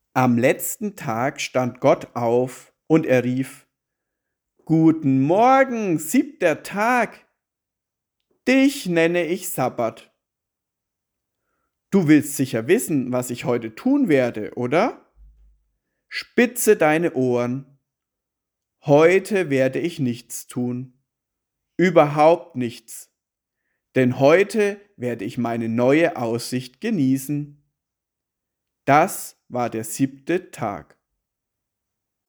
Am letzten Tag stand Gott auf und er rief: Guten Morgen, 7. Tag, dich nenne ich Sabbat. Du willst sicher wissen, was ich heute tun werde, oder? Spitze deine Ohren. Heute werde ich nichts tun. Überhaupt nichts. Denn heute werde ich meine neue Aussicht genießen. Das war der 7. Tag.